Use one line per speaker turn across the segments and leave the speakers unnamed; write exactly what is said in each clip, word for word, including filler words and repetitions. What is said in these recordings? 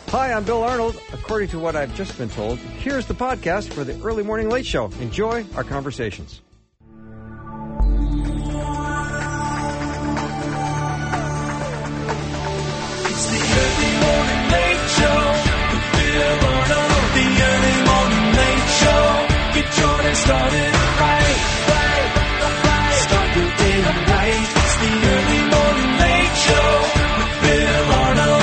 Hi, I'm Bill Arnold. According to what I've just been told, here's the podcast for the Early Morning Late Show. Enjoy our conversations.
It's the Early Morning Late Show with Bill Arnold. The Early Morning Late Show. Get your day started right, right, right. Start your day right. It's the Early Morning Late Show with Bill Arnold.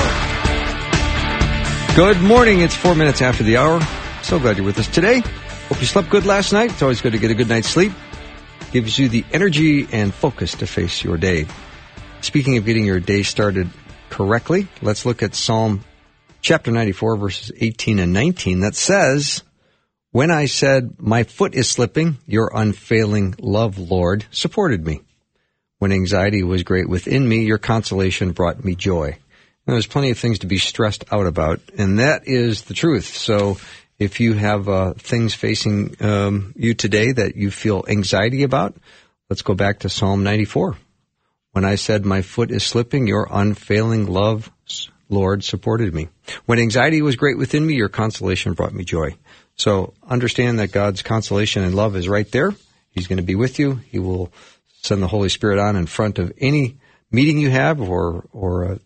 Good morning. It's four minutes after the hour. So glad you're with us today. Hope you slept good last night. It's always good to get a good night's sleep. Gives you the energy and focus to face your day. Speaking of getting your day started correctly, let's look at Psalm chapter ninety-four, verses eighteen and nineteen, that says, "When I said, my foot is slipping, your unfailing love, Lord, supported me. When anxiety was great within me, your consolation brought me joy." Now, there's plenty of things to be stressed out about, and that is the truth. So if you have uh, things facing um, you today that you feel anxiety about, let's go back to Psalm ninety-four. When I said, my foot is slipping, your unfailing love, Lord, supported me. When anxiety was great within me, your consolation brought me joy. So understand that God's consolation and love is right there. He's going to be with you. He will send the Holy Spirit on in front of any meeting you have or or a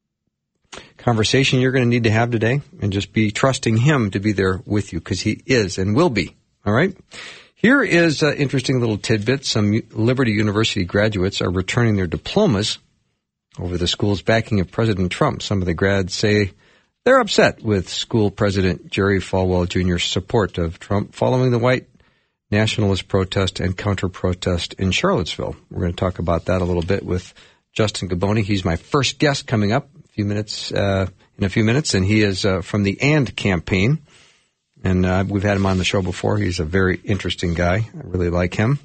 conversation you're going to need to have today, and just be trusting Him to be there with you, because He is and will be. All right? Here is an interesting little tidbit. Some Liberty University graduates are returning their diplomas over the school's backing of President Trump. Some of the grads say they're upset with school president Jerry Falwell Junior's support of Trump following the white nationalist protest and counter-protest in Charlottesville. We're going to talk about that a little bit with Justin Gaboni. He's my first guest coming up a few minutes, uh, in a few minutes, and he is uh, from the AND campaign. And uh, we've had him on the show before. He's a very interesting guy. I really like him.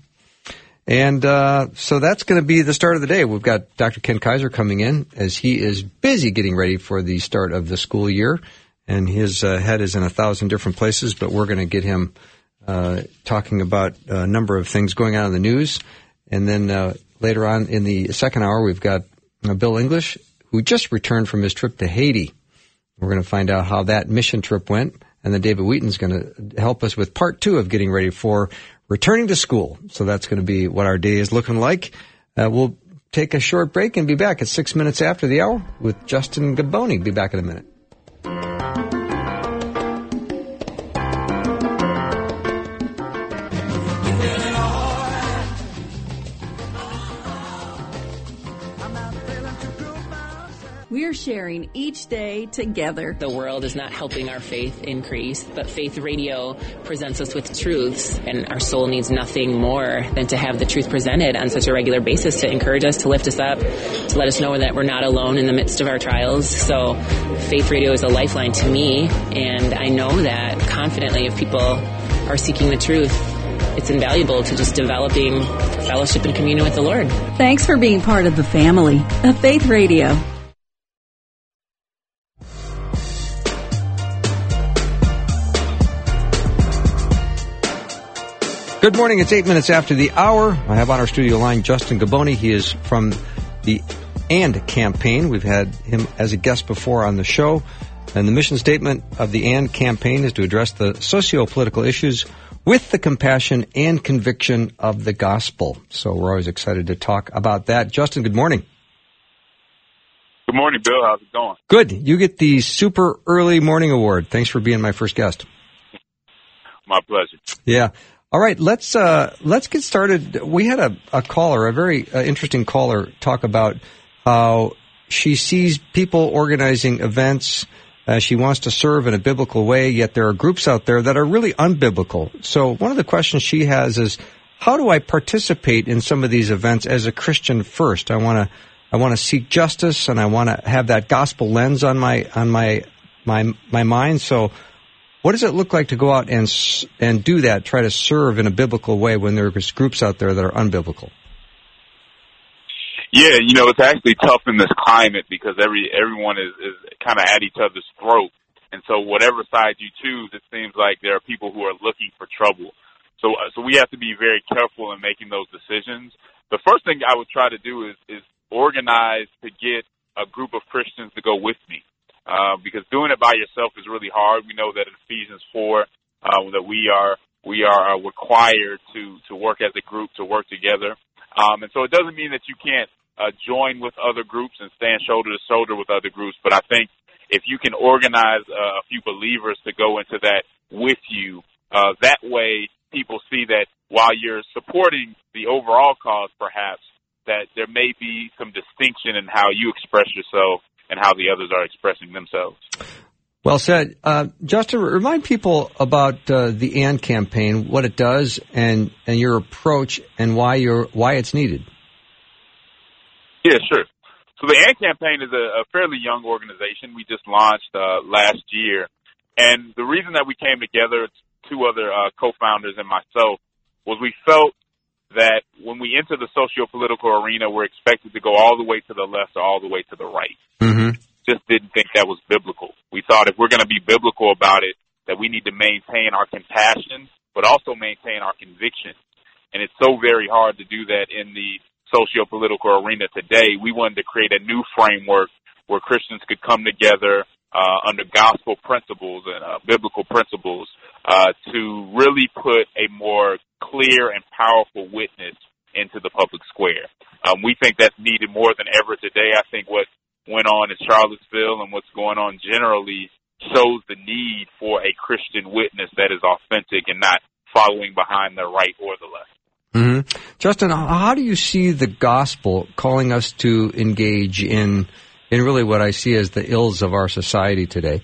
And uh, so that's going to be the start of the day. We've got Doctor Ken Kaiser coming in as he is busy getting ready for the start of the school year. And his uh, head is in a thousand different places, but we're going to get him uh, talking about a number of things going on in the news. And then uh, later on in the second hour, we've got uh, Bill English, who just returned from his trip to Haiti. We're going to find out how that mission trip went. And then David Wheaton's going to help us with part two of getting ready for returning to school. So that's going to be what our day is looking like. Uh, we'll take a short break and be back at six minutes after the hour with Justin Gaboni. Be back in a minute.
We're sharing each day together.
The world is not helping our faith increase, but Faith Radio presents us with truths, and our soul needs nothing more than to have the truth presented on such a regular basis to encourage us, to lift us up, to let us know that we're not alone in the midst of our trials. So Faith Radio is a lifeline to me, and I know that confidently if people are seeking the truth, it's invaluable to just developing fellowship and communion with the Lord.
Thanks for being part of the family of Faith Radio.
Good morning. It's eight minutes after the hour. I have on our studio line Justin Gaboni. He is from the AND campaign. We've had him as a guest before on the show. And the mission statement of the AND campaign is to address the socio-political issues with the compassion and conviction of the gospel. So we're always excited to talk about that. Justin, good morning.
Good morning, Bill. How's it going?
Good. You get the Super Early Morning Award. Thanks for being my first guest.
My pleasure.
Yeah. All right, let's uh, let's get started. We had a, a caller, a very uh, interesting caller, talk about how she sees people organizing events. Uh, she wants to serve in a biblical way, yet there are groups out there that are really unbiblical. So one of the questions she has is, how do I participate in some of these events as a Christian first? I want to I want to seek justice, and I want to have that gospel lens on my on my my my mind. So what does it look like to go out and and do that, try to serve in a biblical way when there's groups out there that are unbiblical?
Yeah, you know, it's actually tough in this climate because every everyone is, is kind of at each other's throat. And so whatever side you choose, it seems like there are people who are looking for trouble. So uh, so we have to be very careful in making those decisions. The first thing I would try to do is, is organize to get a group of Christians to go with me. uh, because doing it by yourself is really hard. We know that in Ephesians four, uh, that we are we are required to to work as a group, to work together. Um, and so it doesn't mean that you can't uh, join with other groups and stand shoulder to shoulder with other groups. But I think if you can organize uh, a few believers to go into that with you, uh, that way people see that while you're supporting the overall cause, perhaps, that there may be some distinction in how you express yourself and how the others are expressing themselves.
Well said. Uh, Justin, remind people about uh, the AND campaign, what it does, and, and your approach, and why you're why it's needed.
Yeah, sure. So the AND campaign is a, a fairly young organization. We just launched uh, last year. And the reason that we came together, two other uh, co-founders and myself, was we felt that when we enter the socio-political arena, we're expected to go all the way to the left or all the way to the right.
Mm-hmm.
Just didn't think that was biblical. We thought if we're going to be biblical about it, that we need to maintain our compassion, but also maintain our conviction. And it's so very hard to do that in the socio-political arena today. We wanted to create a new framework where Christians could come together uh, under gospel principles and uh, biblical principles uh, to really put a more clear and powerful witness into the public square. Um, we think that's needed more than ever today. I think what went on in Charlottesville and what's going on generally shows the need for a Christian witness that is authentic and not following behind the right or the left.
Mm-hmm. Justin, how do you see the gospel calling us to engage in in really what I see as the ills of our society today?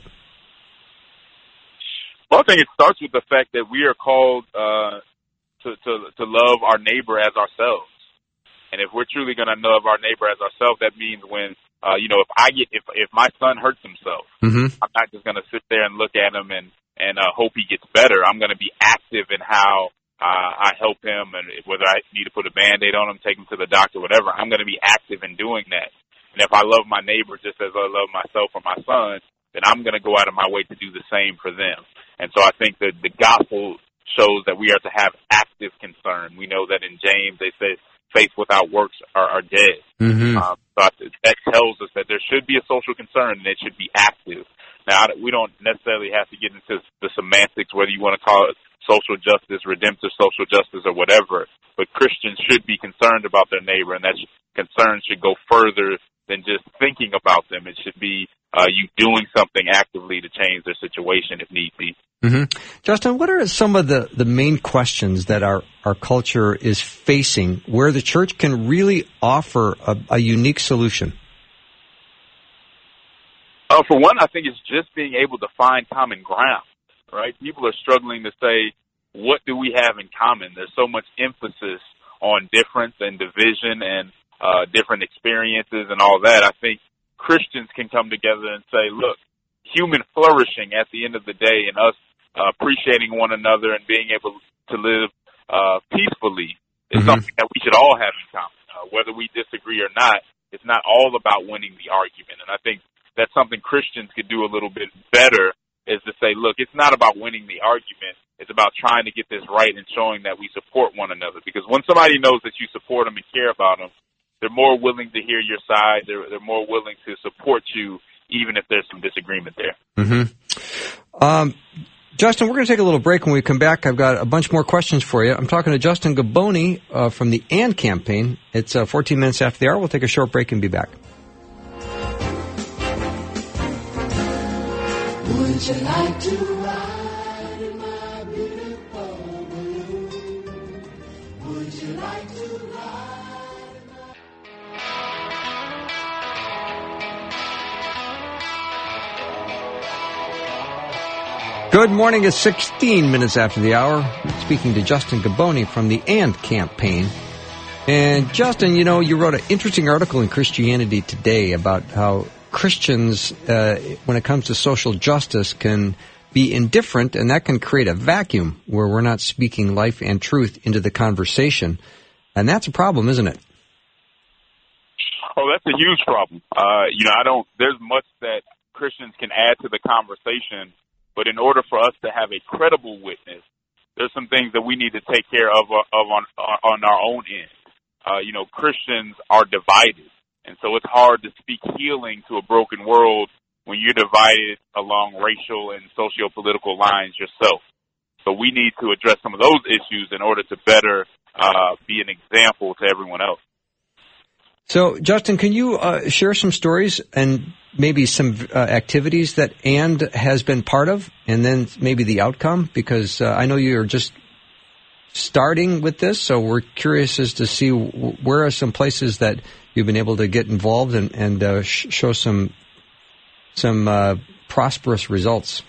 Well, I think it starts with the fact that we are called uh, to, to to love our neighbor as ourselves. And if we're truly going to love our neighbor as ourselves, that means when Uh, you know, if I get, if, if my son hurts himself,
mm-hmm.
I'm not just going to sit there and look at him and, and, uh, hope he gets better. I'm going to be active in how, uh, I help him, and whether I need to put a Band-Aid on him, take him to the doctor, whatever, I'm going to be active in doing that. And if I love my neighbor just as I love myself or my son, then I'm going to go out of my way to do the same for them. And so I think that the gospel shows that we are to have active concern. We know that in James they say, faith without works are, are dead.
Mm-hmm.
Um, so that tells us that there should be a social concern and it should be active. Now, we don't necessarily have to get into the semantics, whether you want to call it social justice, redemptive social justice, or whatever, but Christians should be concerned about their neighbor, and that concern should go further than just thinking about them. It should be uh, you doing something actively to change their situation if need be.
Mm-hmm. Justin, what are some of the, the main questions that our, our culture is facing where the church can really offer a, a unique solution?
Uh, for one, I think it's just being able to find common ground, right? People are struggling to say, what do we have in common? There's so much emphasis on difference and division and uh, different experiences and all that. I think Christians can come together and say, look, human flourishing at the end of the day and us uh, appreciating one another and being able to live uh, peacefully is mm-hmm. something that we should all have in common. Uh, whether we disagree or not, it's not all about winning the argument. And I think that's something Christians could do a little bit better, is to say, look, it's not about winning the argument. It's about trying to get this right and showing that we support one another. Because when somebody knows that you support them and care about them, they're more willing to hear your side. They're, they're more willing to support you, even if there's some disagreement there.
Mm-hmm. Um, Justin, we're going to take a little break. When we come back, I've got a bunch more questions for you. I'm talking to Justin Gaboni uh, from the AND campaign. It's uh, fourteen minutes after the hour. We'll take a short break and be back.
Would you like to ride in my beautiful balloon? Would you like to ride in my...
Good morning. It's sixteen minutes after the hour. Speaking to Justin Gaboni from the AND campaign. And Justin, you know, you wrote an interesting article in Christianity Today about how Christians, uh, when it comes to social justice, can be indifferent, and that can create a vacuum where we're not speaking life and truth into the conversation. And that's a problem, isn't it?
Oh, that's a huge problem. Uh, you know, I don't, there's much that Christians can add to the conversation, but in order for us to have a credible witness, there's some things that we need to take care of, of on, on our own end. Uh, you know, Christians are divided. And so it's hard to speak healing to a broken world when you're divided along racial and socio-political lines yourself. So we need to address some of those issues in order to better uh, be an example to everyone else.
So, Justin, can you uh, share some stories and maybe some uh, activities that And has been part of, and then maybe the outcome? Because uh, I know you're just starting with this, so we're curious as to see where are some places that you've been able to get involved and, and uh, sh- show some some uh, prosperous results.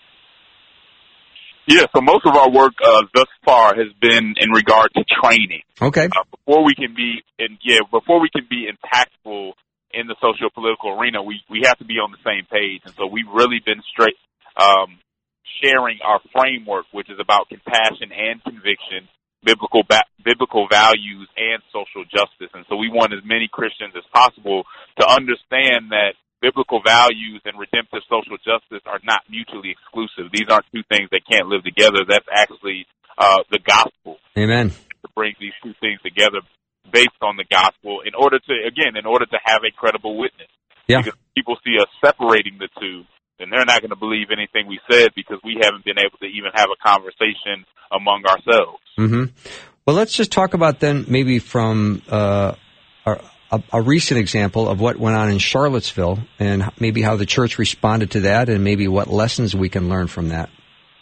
Yeah, so most of our work uh, thus far has been in regard to training.
Okay.
Uh, before we can be, in, yeah, before we can be impactful in the socio-political arena, we, we have to be on the same page. And so we've really been straight um, sharing our framework, which is about compassion and conviction, biblical ba- biblical values, and social justice. And so we want as many Christians as possible to understand that biblical values and redemptive social justice are not mutually exclusive. These aren't two things that can't live together. That's actually uh, the gospel.
Amen.
To bring these two things together based on the gospel in order to, again, in order to have a credible witness.
Yeah.
Because people see us separating the two, then they're not going to believe anything we said because we haven't been able to even have a conversation among ourselves.
Mm-hmm. Well, let's just talk about then maybe from uh, our A, a recent example of what went on in Charlottesville and maybe how the church responded to that and maybe what lessons we can learn from that.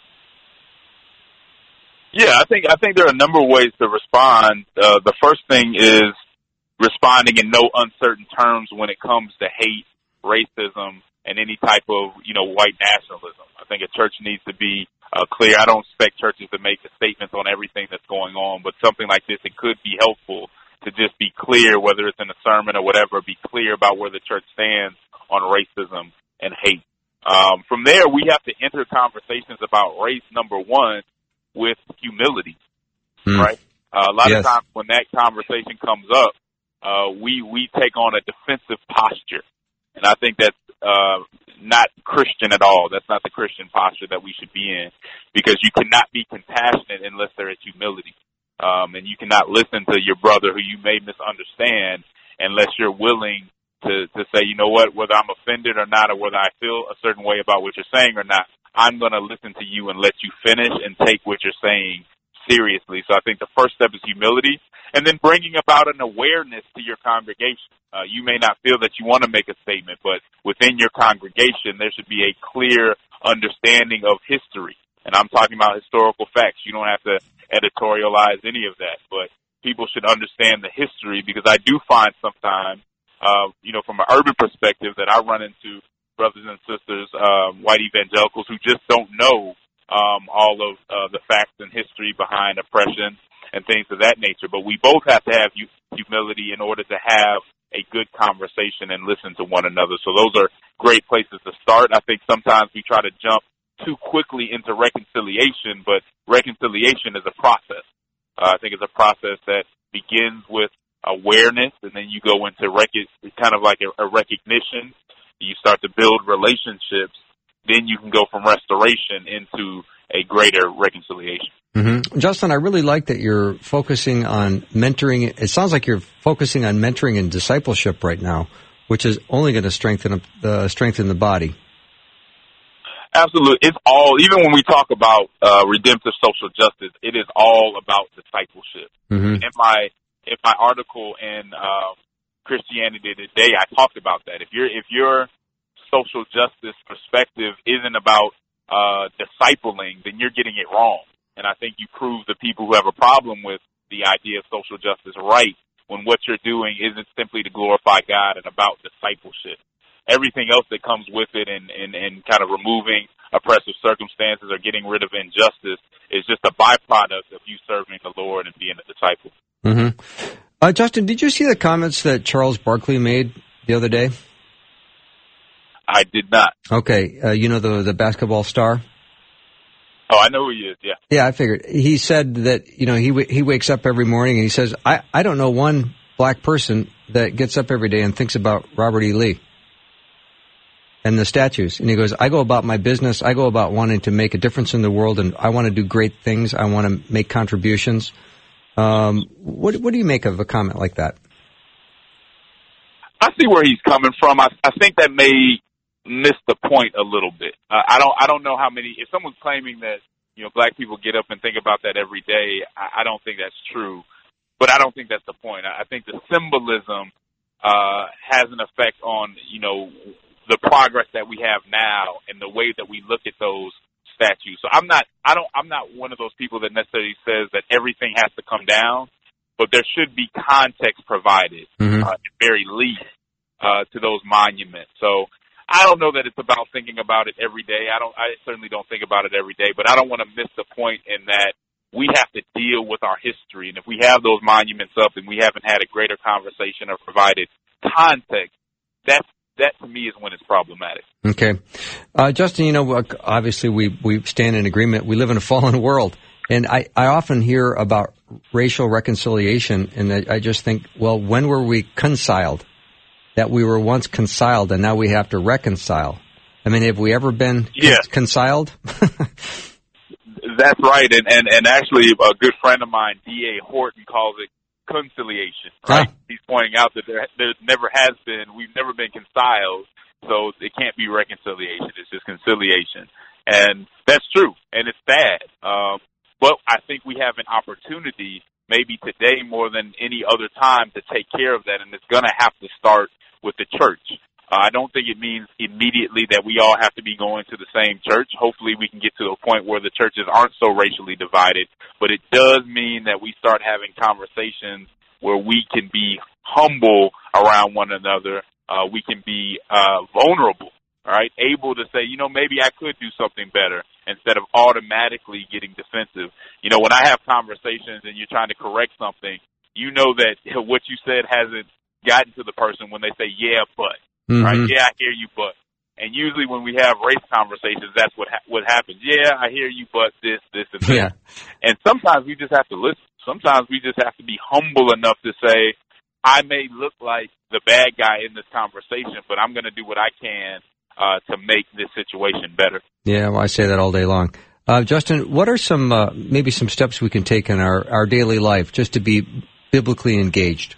Yeah, I think I think there are a number of ways to respond. Uh, the first thing is responding in no uncertain terms when it comes to hate, racism, and any type of, you know, white nationalism. I think a church needs to be uh, clear. I don't expect churches to make statements on everything that's going on, but something like this, it could be helpful to just be clear, whether it's in a sermon or whatever, be clear about where the church stands on racism and hate. Um, from there, we have to enter conversations about race, number one, with humility, mm. right? Uh, a lot yes. of times when that conversation comes up, uh, we, we take on a defensive posture. And I think that's uh, not Christian at all. That's not the Christian posture that we should be in, because you cannot be compassionate unless there is humility. Um, and you cannot listen to your brother who you may misunderstand unless you're willing to, to say, you know what, whether I'm offended or not, or whether I feel a certain way about what you're saying or not, I'm going to listen to you and let you finish and take what you're saying seriously. So I think the first step is humility, and then bringing about an awareness to your congregation. Uh, you may not feel that you want to make a statement, but within your congregation, there should be a clear understanding of history. And I'm talking about historical facts. You don't have to editorialize any of that, but people should understand the history, because I do find sometimes, uh, you know, from an urban perspective, that I run into brothers and sisters, um, white evangelicals, who just don't know um, all of uh, the facts and history behind oppression and things of that nature. But we both have to have humility in order to have a good conversation and listen to one another. So those are great places to start. I think sometimes we try to jump too quickly into reconciliation, but reconciliation is a process. Uh, I think it's a process that begins with awareness, and then you go into rec- kind of like a, a recognition. You start to build relationships. Then you can go from restoration into a greater reconciliation.
Mm-hmm. Justin, I really like that you're focusing on mentoring. It sounds like you're focusing on mentoring and discipleship right now, which is only going to strengthen uh, strengthen the body.
Absolutely. It's all, even when we talk about uh, redemptive social justice, it is all about discipleship. Mm-hmm. In my in my article in uh, Christianity Today, I talked about that. If your if your social justice perspective isn't about uh, discipling, then you're getting it wrong. And I think you prove the people who have a problem with the idea of social justice right when what you're doing isn't simply to glorify God and about discipleship. Everything else that comes with it, and, and, and kind of removing oppressive circumstances or getting rid of injustice, is just a byproduct of you serving the Lord and being a disciple.
Mm-hmm. Uh, Justin, did you see the comments that Charles Barkley made the other day?
I did not.
Okay. Uh, you know the the basketball star?
Oh, I know who he is, yeah.
Yeah, I figured. He said that, you know, he w- he wakes up every morning and he says, I, I don't know one black person that gets up every day and thinks about Robert E. Lee and the statues. And he goes, I go about my business. I go about wanting to make a difference in the world, and I want to do great things. I want to make contributions. Um, what, what do you make of a comment like that?
I see where he's coming from. I, I think that may missed the point a little bit. Uh, I don't I don't know how many. If someone's claiming that, you know, black people get up and think about that every day, I, I don't think that's true. But I don't think that's the point. I, I think the symbolism uh, has an effect on, you know, the progress that we have now and the way that we look at those statues. So I'm not I don't I'm not one of those people that necessarily says that everything has to come down, but there should be context provided, mm-hmm. uh, at the very least, uh, to those monuments. So I don't know that it's about thinking about it every day. I don't. I certainly don't think about it every day, but I don't want to miss the point in that we have to deal with our history. And if we have those monuments up and we haven't had a greater conversation or provided context, that's, that to me is when it's problematic.
Okay. Uh, Justin, you know, obviously we, we stand in agreement. We live in a fallen world. And I, I often hear about racial reconciliation, and I, I just think, well, when were we reconciled? That we were once conciled, and now we have to reconcile. I mean, have we ever been
yes.
conciled?
That's right, and, and, and actually a good friend of mine, D A Horton, calls it conciliation, right? Ah. He's pointing out that there, there never has been, we've never been conciled, so it can't be reconciliation, it's just conciliation. And that's true, and it's bad. Um, but I think we have an opportunity, maybe today more than any other time, to take care of that, and it's going to have to start with the church. Uh, I don't think it means immediately that we all have to be going to the same church. Hopefully we can get to a point where the churches aren't so racially divided, but it does mean that we start having conversations where we can be humble around one another. Uh, we can be uh, vulnerable, all right, able to say, you know, maybe I could do something better instead of automatically getting defensive. You know, when I have conversations and you're trying to correct something, you know that what you said hasn't gotten to the person when they say, yeah, but, mm-hmm. right? Yeah, I hear you, but. And usually when we have race conversations, that's what ha- what happens. Yeah, I hear you, but this, this, and this.
Yeah.
And sometimes we just have to listen. Sometimes we just have to be humble enough to say, I may look like the bad guy in this conversation, but I'm going to do what I can uh, to make this situation better.
Yeah, well, I say that all day long. Uh, Justin, what are some uh, maybe some steps we can take in our, our daily life just to be biblically engaged?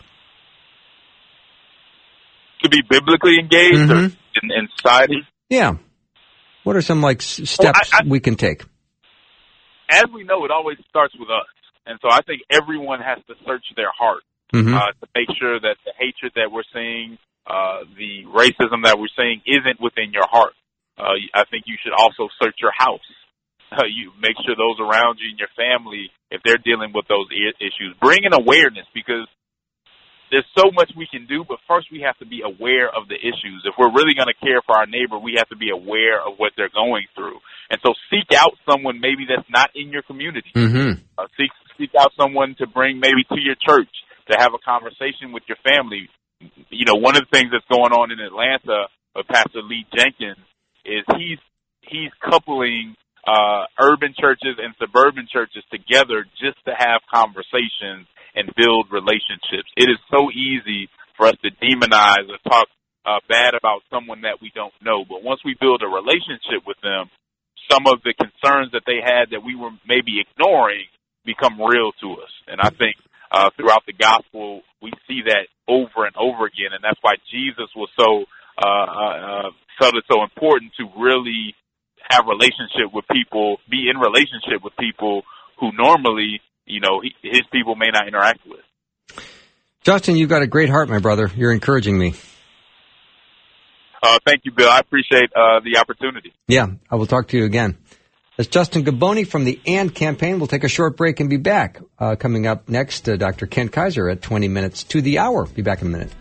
To be biblically engaged mm-hmm. or in, in society?
Yeah. What are some like s- steps well, I, I, we can take?
As we know, it always starts with us. And so I think everyone has to search their heart mm-hmm. uh, to make sure that the hatred that we're seeing, uh, the racism that we're seeing isn't within your heart. Uh, I think you should also search your house. Uh, you make sure those around you and your family, if they're dealing with those I- issues, bring in awareness, because there's so much we can do, but first we have to be aware of the issues. If we're really going to care for our neighbor, we have to be aware of what they're going through. And so seek out someone maybe that's not in your community. Mm-hmm. Uh, seek seek out someone to bring maybe to your church to have a conversation with your family. You know, one of the things that's going on in Atlanta with Pastor Lee Jenkins is he's he's coupling uh, urban churches and suburban churches together just to have conversations and build relationships. It is so easy for us to demonize or talk uh, bad about someone that we don't know. But once we build a relationship with them, some of the concerns that they had that we were maybe ignoring become real to us. And I think uh, throughout the gospel, we see that over and over again. And that's why Jesus was so, uh, uh, felt it so important to really have relationship with people, be in relationship with people who normally, you know, he, his people may not interact with.
Justin, you've got a great heart, my brother. You're encouraging me.
Uh, thank you, Bill. I appreciate uh, the opportunity.
Yeah, I will talk to you again. That's Justin Gaboni from the AND campaign. We'll take a short break and be back. Uh, coming up next, uh, Doctor Kent Kaiser at twenty minutes to the hour. Be back in a minute.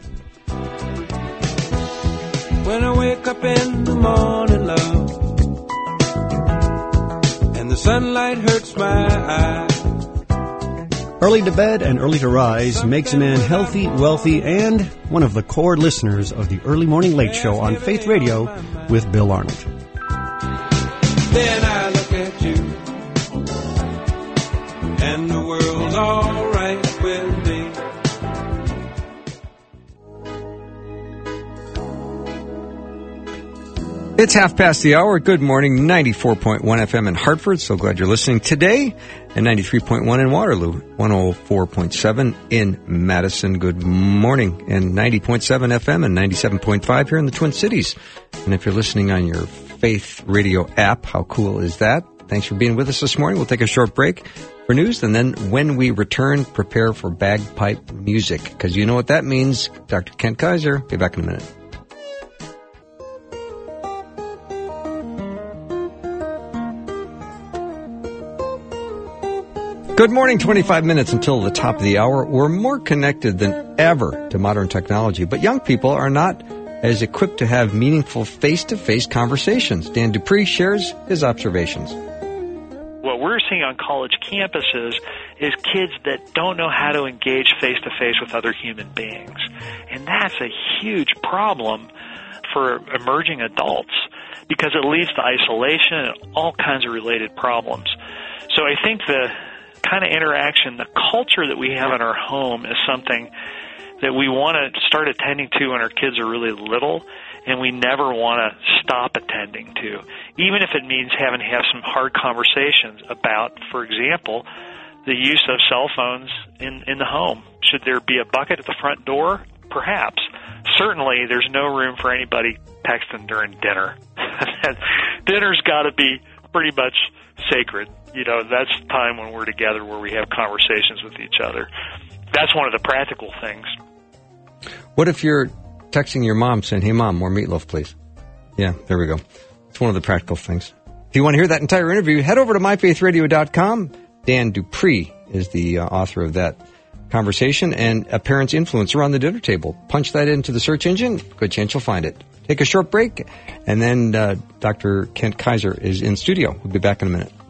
When I wake up in the morning, love, and the sunlight hurts my eyes.
Early to bed and early to rise makes a man healthy, wealthy, and one of the core listeners of the Early Morning Late Show on Faith Radio with Bill Arnold.
Then I look at you, and the world's all right with me.
It's half past the hour. Good morning, ninety-four point one F M in Hartford. So glad you're listening today. And ninety-three point one in Waterloo, one oh four point seven in Madison. Good morning. And ninety point seven F M and ninety-seven point five here in the Twin Cities. And if you're listening on your Faith Radio app, how cool is that? Thanks for being with us this morning. We'll take a short break for news. And then when we return, prepare for bagpipe music. Because you know what that means. Doctor Kent Kaiser. Be back in a minute. Good morning, twenty-five minutes until the top of the hour. We're more connected than ever to modern technology, but young people are not as equipped to have meaningful face-to-face conversations. Dan Dupree shares his observations.
What we're seeing on college campuses is kids that don't know how to engage face-to-face with other human beings. And that's a huge problem for emerging adults because it leads to isolation and all kinds of related problems. So I think the kind of interaction, the culture that we have in our home is something that we want to start attending to when our kids are really little, and we never want to stop attending to, even if it means having to have some hard conversations about, for example, the use of cell phones in, in the home. Should there be a bucket at the front door? Perhaps. Certainly, there's no room for anybody texting during dinner. Dinner's got to be pretty much sacred. You know, that's time when we're together where we have conversations with each other. That's one of the practical things.
What if you're texting your mom saying, hey, Mom, more meatloaf, please? Yeah, there we go. It's one of the practical things. If you want to hear that entire interview, head over to my faith radio dot com. Dan Dupree is the uh, author of that conversation, and a parent's influence around the dinner table. Punch that into the search engine. Good chance you'll find it. Take a short break, and then uh, Doctor Kent Kaiser is in studio. We'll be back in a minute.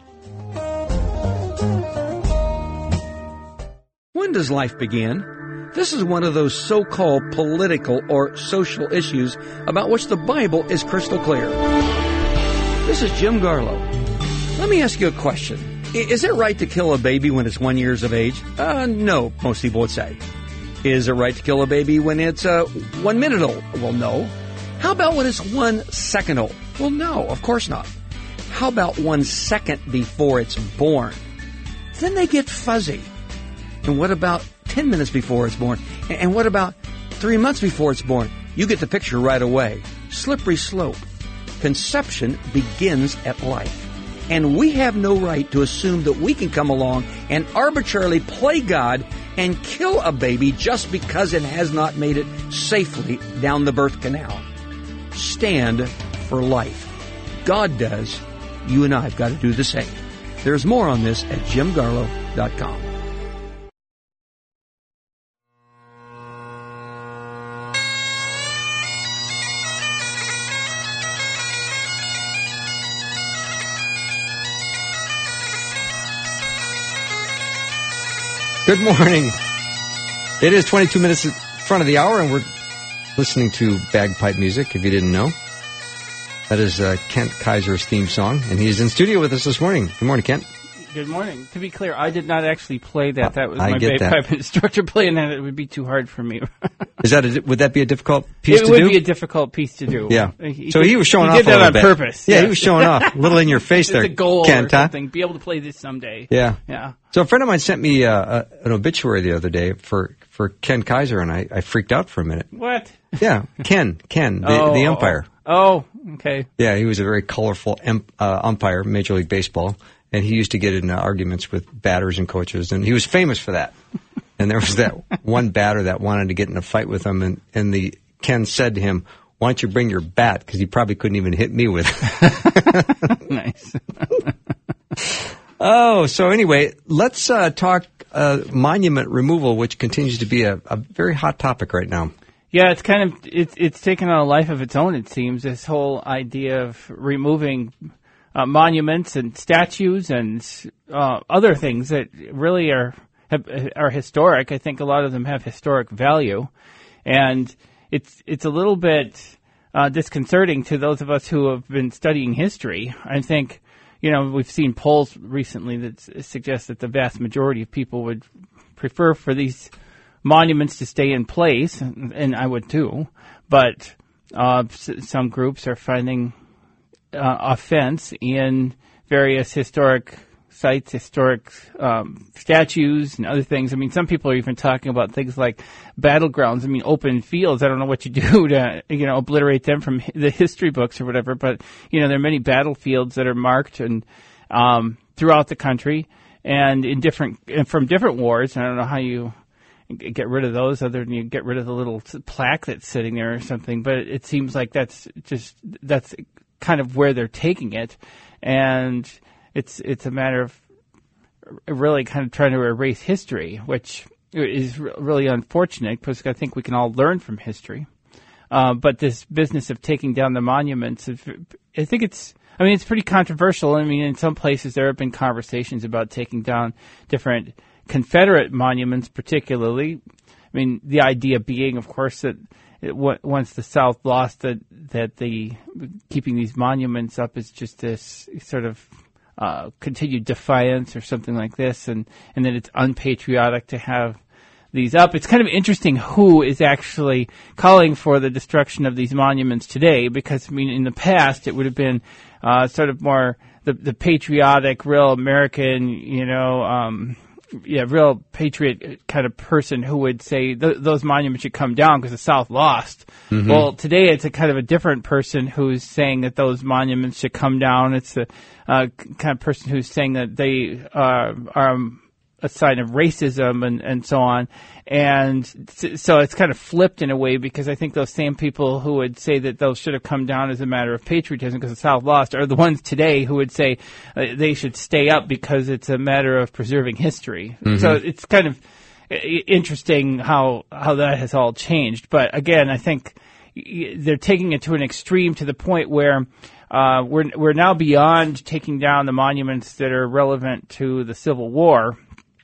When does life begin? This is one of those so-called political or social issues about which the Bible is crystal clear. This is Jim Garlow. Let me ask you a question. Is it right to kill a baby when it's one years of age? Uh, no, most people would say. Is it right to kill a baby when it's uh, one minute old? Well, no. How about when it's one second old? Well, no, of course not. How about one second before it's born? Then they get fuzzy. And what about ten minutes before it's born? And what about three months before it's born? You get the picture right away. Slippery slope. Conception begins at life. And we have no right to assume that we can come along and arbitrarily play God and kill a baby just because it has not made it safely down the birth canal. Stand for life. God does. You and I have got to do the same. There's more on this at jim garlow dot com.
Good morning. It is twenty-two minutes in front of the hour, and we're listening to bagpipe music, if you didn't know. That is uh, Kent Kaiser's theme song, and he is in studio with us this morning. Good morning, Kent.
Good morning. To be clear, I did not actually play that. That was
I
my
get
bagpipe
that.
instructor playing that. It would be too hard for me.
Is that a, would that be a difficult piece
it
to
would
do?
be a difficult piece to do.
Yeah.
He,
so he was showing
he
off
did
a
that
little
on
bit.
purpose.
Yeah,
yes.
he was showing off. A little in your face there,
It's a goal
Kent,
or
huh?
something. Be able to play this someday.
Yeah.
Yeah.
So a friend of mine sent me uh, a, an obituary the other day for, for Ken Kaiser, and I, I freaked out for a minute.
What?
Yeah, Ken, Ken, the,
oh,
the umpire.
Oh, okay.
Yeah, he was a very colorful um, uh, umpire, Major League Baseball, and he used to get in uh, arguments with batters and coaches, and he was famous for that. And there was that one batter that wanted to get in a fight with him, and, and the Ken said to him, "Why don't you bring your bat? Because he probably couldn't even hit me with it."
Nice.
Oh, so anyway, let's uh, talk uh, monument removal, which continues to be a, a very hot topic right now.
Yeah, it's kind of it's it's taken on a life of its own. It seems this whole idea of removing uh, monuments and statues and uh, other things that really are have, are historic. I think a lot of them have historic value, and it's it's a little bit uh, disconcerting to those of us who have been studying history. I think, you know, we've seen polls recently that s- suggest that the vast majority of people would prefer for these monuments to stay in place, and, and I would too. But uh, s- some groups are finding uh, offense in various historic sites, historic um, statues, and other things. I mean, some people are even talking about things like battlegrounds. I mean, open fields. I don't know what you do to, you know, obliterate them from the history books or whatever. But you know, there are many battlefields that are marked and um, throughout the country and in different and from different wars. And I don't know how you get rid of those other than you get rid of the little plaque that's sitting there or something. But it seems like that's just that's kind of where they're taking it, and It's it's a matter of really kind of trying to erase history, which is really unfortunate because I think we can all learn from history. Uh, but this business of taking down the monuments, I think it's, I mean, it's pretty controversial. I mean, in some places there have been conversations about taking down different Confederate monuments particularly. I mean, the idea being, of course, that it, once the South lost that, that the keeping these monuments up is just this sort of Uh, continued defiance or something like this, and, and that it's unpatriotic to have these up. It's kind of interesting who is actually calling for the destruction of these monuments today, because, I mean, in the past it would have been uh, sort of more the, the patriotic, real American, you know, um, yeah, real patriot kind of person who would say th- those monuments should come down because the South lost. Mm-hmm. Well, today it's a kind of a different person who's saying that those monuments should come down. It's a uh, kind of person who's saying that they uh, are a sign of racism and, and so on. And so it's kind of flipped in a way, because I think those same people who would say that those should have come down as a matter of patriotism because the South lost are the ones today who would say uh, they should stay up because it's a matter of preserving history. Mm-hmm. So it's kind of interesting how how that has all changed. But again, I think they're taking it to an extreme, to the point where uh, we're we're now beyond taking down the monuments that are relevant to the Civil War.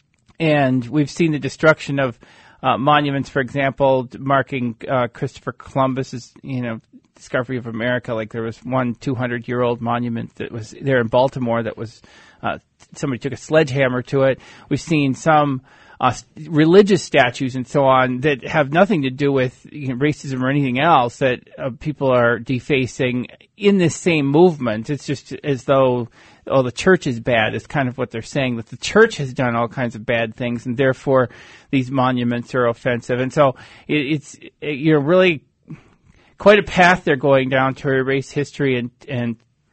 And we've seen the destruction of uh, monuments, for example, marking uh, Christopher Columbus's, you know, discovery of America. Like there was one two hundred year old monument that was there in Baltimore that was uh, somebody took a sledgehammer to it. We've seen some uh, religious statues and so on that have nothing to do with, you know, racism or anything else that uh, people are defacing in this same movement. It's just as though, oh, the church is bad. It's kind of what they're saying, that the church has done all kinds of bad things, and therefore these monuments are offensive. And so it, it's it, you're really quite a path they're going down to erase history and, and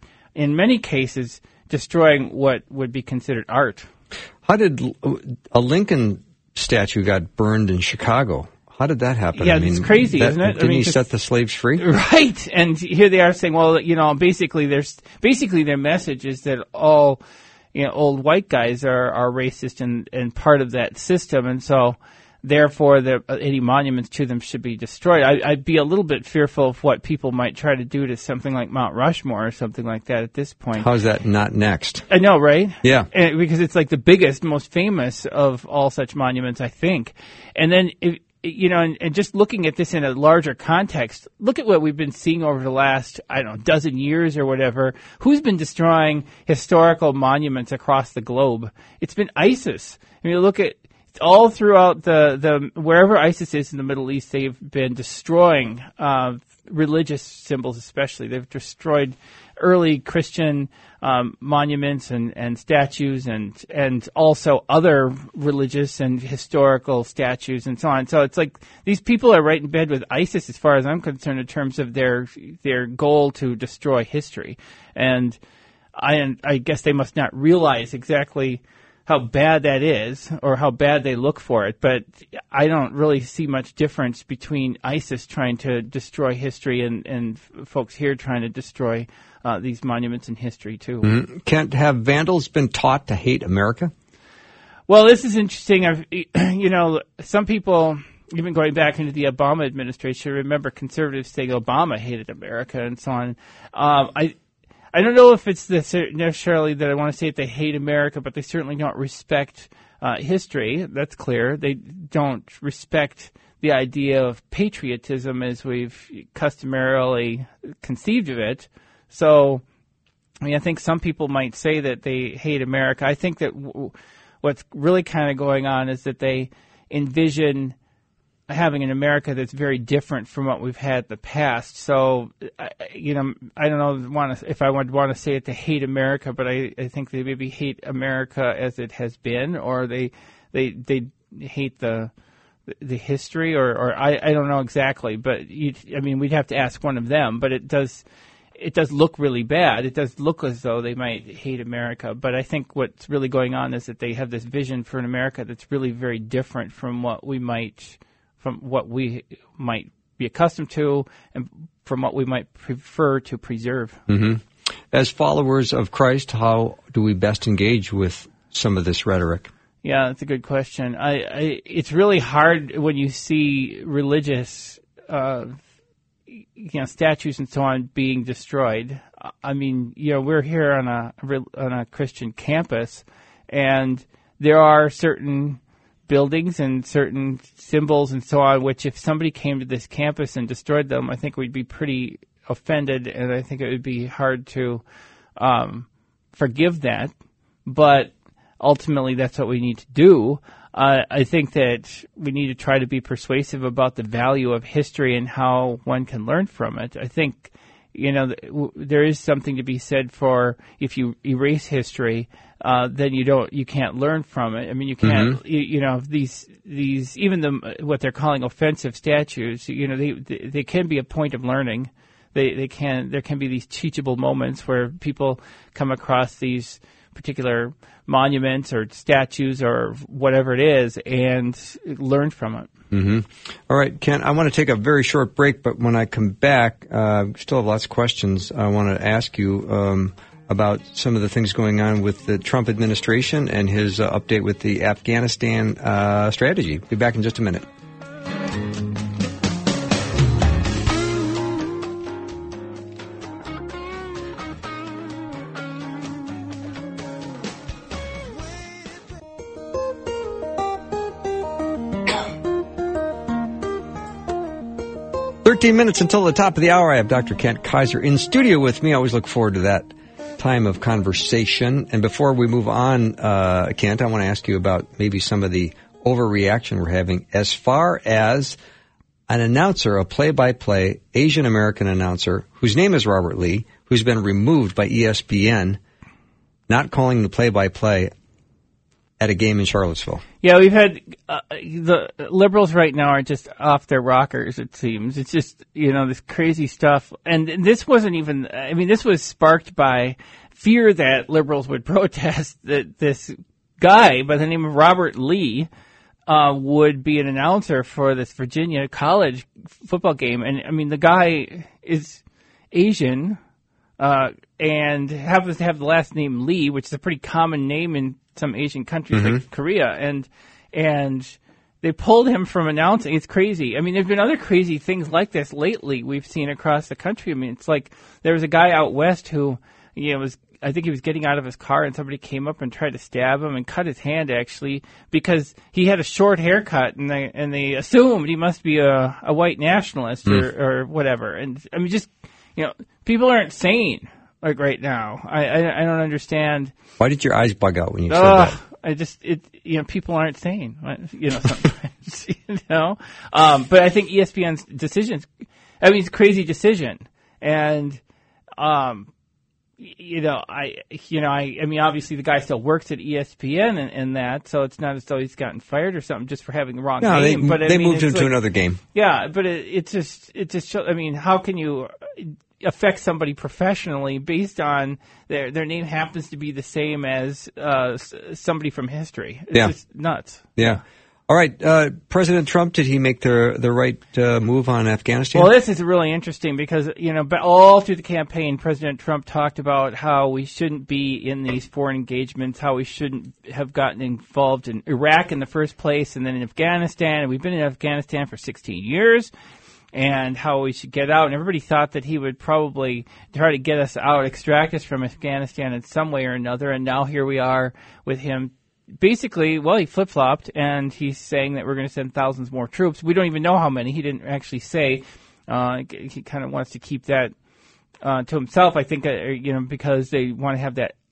in many cases, destroying what would be considered art.
How did a Lincoln statue got burned in Chicago? How did that happen?
Yeah,
I mean,
it's crazy,
that,
isn't it?
Didn't
I mean,
he
just,
set the slaves free?
Right. And here they are saying, well, you know, basically there's basically their message is that all, you know, old white guys are, are racist and, and part of that system. And so therefore the, any monuments to them should be destroyed. I, I'd be a little bit fearful of what people might try to do to something like Mount Rushmore or something like that at this point.
How's that not next?
I know, right?
Yeah.
And, because it's like the biggest, most famous of all such monuments, I think. And then, if, you know, and, and just looking at this in a larger context, look at what we've been seeing over the last, I don't know, dozen years or whatever. Who's been destroying historical monuments across the globe? It's been ISIS. I mean, look at all throughout the, the wherever ISIS is in the Middle East, they've been destroying uh, religious symbols especially. They've destroyed early Christian um, monuments and, and statues and and also other religious and historical statues and so on. So it's like these people are right in bed with ISIS as far as I'm concerned in terms of their their goal to destroy history. And I, I guess they must not realize exactly how bad that is or how bad they look for it. But I don't really see much difference between ISIS trying to destroy history and, and folks here trying to destroy uh, these monuments in history, too.
Mm-hmm. Can't have vandals been taught to hate America?
Well, this is interesting. I've, you know, some people, even going back into the Obama administration, remember conservatives saying Obama hated America and so on. Um, I I don't know if it's necessarily that I want to say that they hate America, but they certainly don't respect uh, history. That's clear. They don't respect the idea of patriotism as we've customarily conceived of it. So, I mean, I think some people might say that they hate America. I think that w- what's really kind of going on is that they envision having an America that's very different from what we've had in the past. So, I, you know, I don't know want to, if I would want to say it to hate America, but I, I think they maybe hate America as it has been, or they they they hate the the history, or, or I, I don't know exactly. But you, I mean, we'd have to ask one of them. But it does it does look really bad. It does look as though they might hate America. But I think what's really going on is that they have this vision for an America that's really very different from what we might. from what we might be accustomed to and from what we might prefer to preserve.
Mm-hmm. As followers of Christ, how do we best engage with some of this rhetoric?
Yeah, that's a good question. I, I it's really hard when you see religious, uh, you know, statues and so on being destroyed. I mean, you know, we're here on a on a Christian campus, and there are certain buildings and certain symbols and so on, which if somebody came to this campus and destroyed them, I think we'd be pretty offended, and I think it would be hard to um, forgive that. But ultimately, that's what we need to do. Uh, I think that we need to try to be persuasive about the value of history and how one can learn from it. I think, you know, there is something to be said for if you erase history, uh, then you don't, you can't learn from it. I mean, you can't, mm-hmm. you, you know, these, these, even the, what they're calling offensive statues, you know, they, they, they can be a point of learning. They, they can, there can be these teachable moments where people come across these particular monuments or statues or whatever it is and learn from it.
Mm-hmm. All right, Ken, I want to take a very short break, but when I come back, uh, still have lots of questions I want to ask you um, about some of the things going on with the Trump administration and his uh, update with the Afghanistan uh, strategy. Be back in just a minute. thirteen minutes until the top of the hour. I have Doctor Kent Kaiser in studio with me. I always look forward to that time of conversation. And before we move on, uh, Kent, I want to ask you about maybe some of the overreaction we're having as far as an announcer, a play-by-play Asian-American announcer whose name is Robert Lee, who's been removed by E S P N, not calling the play-by-play at a game in Charlottesville.
Yeah, we've had uh, the liberals right now are just off their rockers, it seems. It's just, you know, this crazy stuff. And this wasn't even, I mean, this was sparked by fear that liberals would protest that this guy by the name of Robert Lee uh, would be an announcer for this Virginia college football game. And, I mean, the guy is Asian uh, and happens to have the last name Lee, which is a pretty common name in some Asian countries mm-hmm. like Korea, and and they pulled him from announcing. It's crazy. I mean, there's been other crazy things like this lately we've seen across the country. I mean, it's like there was a guy out west who, you know, was I think he was getting out of his car and somebody came up and tried to stab him and cut his hand actually because he had a short haircut and they and they assumed he must be a, a white nationalist mm. or, or whatever. And I mean, just you know, people aren't sane. Like right now, I, I I don't understand.
Why did your eyes bug out when you said
uh,
that?
I just it you know people aren't sane, you know sometimes you know. Um, but I think E S P N's decisions, I mean it's a crazy decision, and um, you know I you know I I mean obviously the guy still works at E S P N and, and that, so it's not as though he's gotten fired or something just for having the wrong
no,
game.
They,
but
they
I mean,
moved him
like,
to another game.
Yeah, but it, it's just it just show, I mean how can you affect somebody professionally based on their their name happens to be the same as uh, somebody from history? It's
yeah.
just nuts.
Yeah. All right. Uh, President Trump, did he make the the right uh, move on Afghanistan?
Well, this is really interesting because, you know, but all through the campaign, President Trump talked about how we shouldn't be in these foreign engagements, how we shouldn't have gotten involved in Iraq in the first place and then in Afghanistan. And we've been in Afghanistan for sixteen years. And how we should get out. And everybody thought that he would probably try to get us out, extract us from Afghanistan in some way or another. And now here we are with him. Basically, well, he flip-flopped, and he's saying that we're going to send thousands more troops. We don't even know how many. He didn't actually say. Uh, he kind of wants to keep that uh, to himself, I think, uh, you know, because they want to have that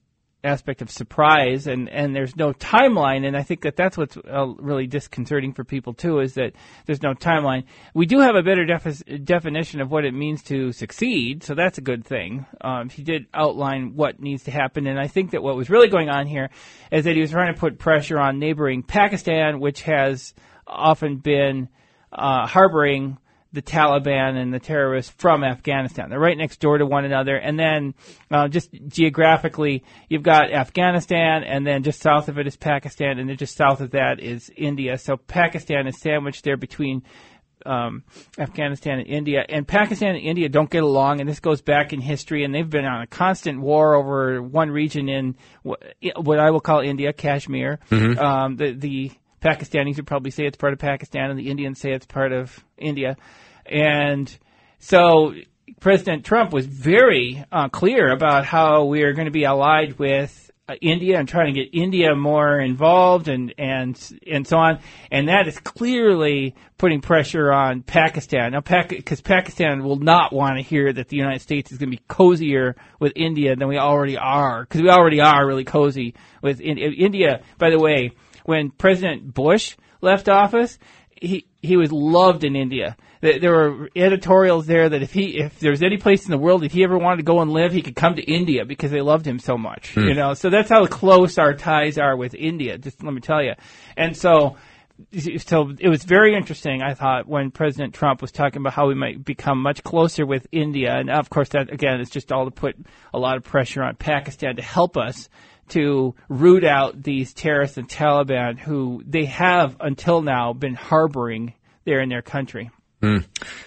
aspect of surprise, and, and there's no timeline, and I think that that's what's uh, really disconcerting for people, too, is that there's no timeline. We do have a better defi- definition of what it means to succeed, so that's a good thing. Um, he did outline what needs to happen, and I think that what was really going on here is that he was trying to put pressure on neighboring Pakistan, which has often been uh, harboring the Taliban and the terrorists from Afghanistan. They're right next door to one another. And then uh, just geographically, you've got Afghanistan, and then just south of it is Pakistan, and then just south of that is India. So Pakistan is sandwiched there between um, Afghanistan and India. And Pakistan and India don't get along, and this goes back in history, and they've been on a constant war over one region in what I will call India, Kashmir. Mm-hmm. Um, the, the Pakistanis would probably say it's part of Pakistan, and the Indians say it's part of India. And so President Trump was very uh, clear about how we are going to be allied with uh, India and trying to get India more involved and, and and so on. And that is clearly putting pressure on Pakistan. Now, because Pac- Pakistan will not want to hear that the United States is going to be cozier with India than we already are, because we already are really cozy with in- India. By the way, when President Bush left office, he he was loved in India. There were editorials there that if he if there was any place in the world that he ever wanted to go and live, he could come to India because they loved him so much. Hmm. You know, so that's how close our ties are with India. Just let me tell you. And so, so it was very interesting, I thought, when President Trump was talking about how we might become much closer with India. And of course, that again is just all to put a lot of pressure on Pakistan to help us to root out these terrorists and Taliban who they have until now been harboring there in their country.
Mm.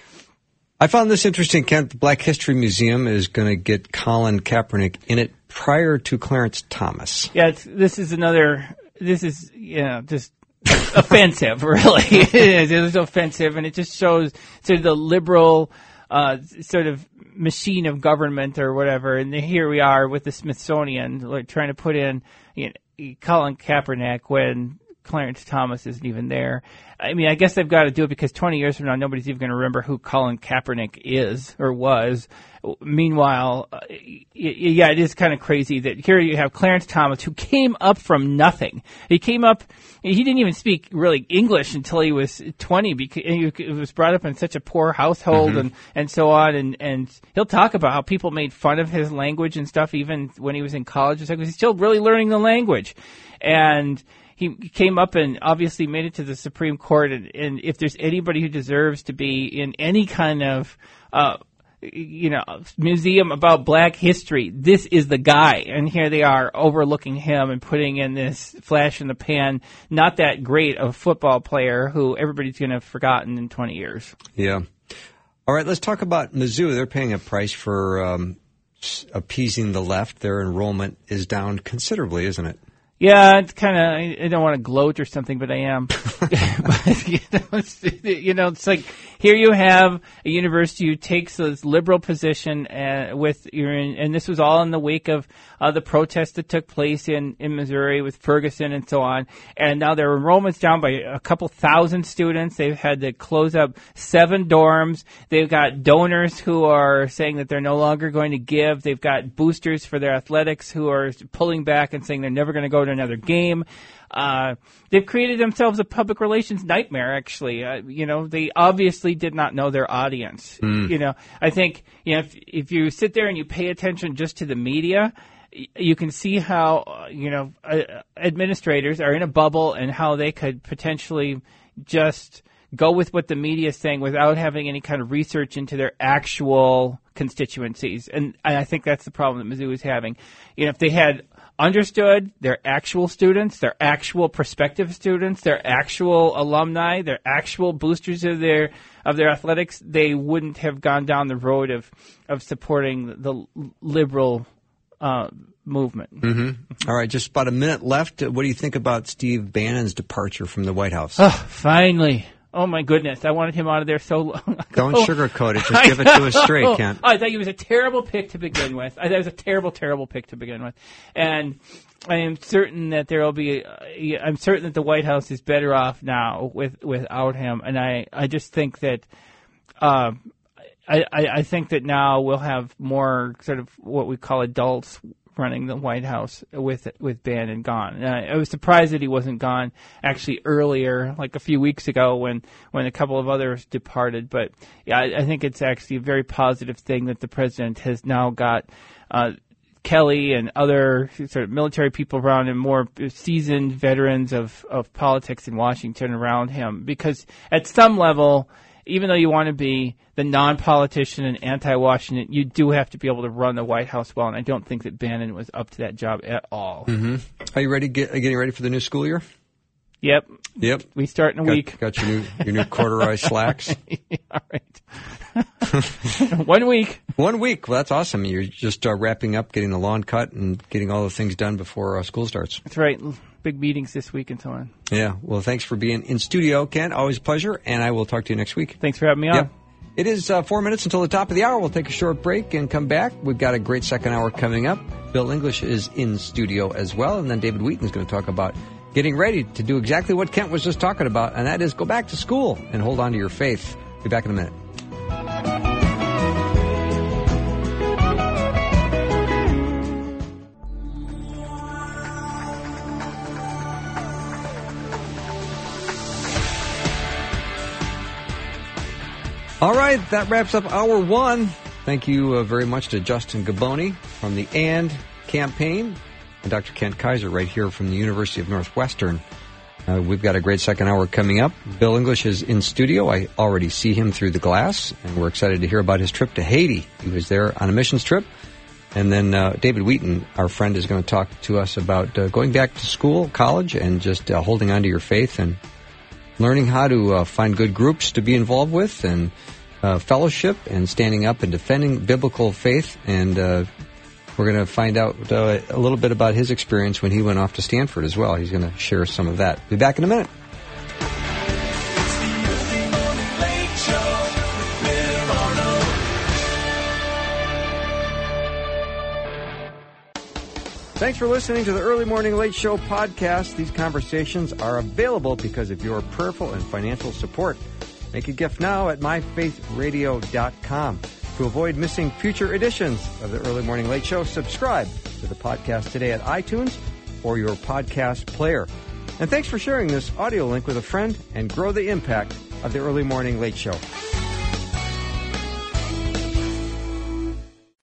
I found this interesting, Kent. The Black History Museum is going to get Colin Kaepernick in it prior to Clarence Thomas.
Yeah, it's, this is another, this is, you know, just offensive, really. It is. It is offensive, and it just shows sort of the liberal uh, sort of machine of government or whatever. And here we are with the Smithsonian, like, trying to put in, you know, Colin Kaepernick when Clarence Thomas isn't even there. I mean, I guess they've got to do it because twenty years from now, nobody's even going to remember who Colin Kaepernick is or was. Meanwhile, uh, yeah, it is kind of crazy that here you have Clarence Thomas, who came up from nothing. He came up, he didn't even speak really English until he was twenty, because he was brought up in such a poor household mm-hmm. and, and so on. And, and he'll talk about how people made fun of his language and stuff, even when he was in college. He's still really learning the language. And he came up and obviously made it to the Supreme Court, and, and if there's anybody who deserves to be in any kind of, uh, you know, museum about black history, this is the guy. And here they are overlooking him and putting in this flash in the pan, not that great of a football player who everybody's going to have forgotten in twenty years.
Yeah. All right, let's talk about Mizzou. They're paying a price for um, appeasing the left. Their enrollment is down considerably, isn't it?
Yeah, it's kind of, I don't want to gloat or something, but I am. But, you know, it's, you know, it's like, here you have a university who takes this liberal position uh, with, and this was all in the wake of uh, the protests that took place in, in Missouri with Ferguson and so on. And now their enrollment's down by a couple thousand students. They've had to close up seven dorms. They've got donors who are saying that they're no longer going to give. They've got boosters for their athletics who are pulling back and saying they're never going to go to another game. Uh, they've created themselves a public relations nightmare, actually. Uh, you know, they obviously did not know their audience. Mm. You know, I think, you know, if, if you sit there and you pay attention just to the media, you can see how, uh, you know, uh, administrators are in a bubble and how they could potentially just go with what the media is saying without having any kind of research into their actual constituencies. And, and I think that's the problem that Mizzou is having. You know, if they had understood their actual students, their actual prospective students, their actual alumni, their actual boosters of their of their athletics, they wouldn't have gone down the road of of supporting the liberal uh, movement.
Mm-hmm. All right, just about a minute left. What do you think about Steve Bannon's departure from the White House?
Oh, finally. Oh, my goodness. I wanted him out of there so long ago.
Don't sugarcoat it. Just give it to us straight, Kent.
I thought he was a terrible pick to begin with. I thought it was a terrible, terrible pick to begin with. And I am certain that there will be uh, – I'm certain that the White House is better off now with without him. And I, I just think that uh, – I, I think that now we'll have more sort of what we call adults running the White House with with Bannon gone. Uh, I was surprised that he wasn't gone actually earlier, like a few weeks ago when, when a couple of others departed. But yeah, I, I think it's actually a very positive thing that the president has now got uh, Kelly and other sort of military people around him, more seasoned veterans of, of politics in Washington around him. Because at some level, even though you want to be the non-politician and anti-Washington, you do have to be able to run the White House well, and I don't think that Bannon was up to that job at all.
Mm-hmm. Are you ready? Get, getting ready for the new school year?
Yep.
Yep.
We start in a
got,
week.
Got your new your new corduroy slacks.
All right. One week.
One week. Well, that's awesome. You're just uh, wrapping up, getting the lawn cut, and getting all the things done before uh, school starts.
That's right. Big meetings this week and so on.
Yeah. Well, thanks for being in studio, Ken. Always a pleasure, and I will talk to you next week.
Thanks for having me on.
Yep. It is uh, four minutes until the top of the hour. We'll take a short break and come back. We've got a great second hour coming up. Bill English is in studio as well, and then David Wheaton is going to talk about getting ready to do exactly what Kent was just talking about, and that is go back to school and hold on to your faith. Be back in a minute. All right, that wraps up hour one. Thank you uh, very much to Justin Gaboni from the AND campaign and Doctor Kent Kaiser right here from the University of Northwestern. Uh, we've got a great second hour coming up. Bill English is in studio. I already see him through the glass, and we're excited to hear about his trip to Haiti. He was there on a missions trip. And then uh, David Wheaton, our friend, is going to talk to us about uh, going back to school, college, and just uh, holding on to your faith and learning how to uh, find good groups to be involved with and uh, fellowship and standing up and defending biblical faith. And uh, we're going to find out uh, a little bit about his experience when he went off to Stanford as well. He's going to share some of that. Be back in a minute. Thanks for listening to the Early Morning Late Show podcast. These conversations are available because of your prayerful and financial support. Make a gift now at my faith radio dot com. To avoid missing future editions of the Early Morning Late Show, subscribe to the podcast today at iTunes or your podcast player. And thanks for sharing this audio link with a friend and grow the impact of the Early Morning Late Show.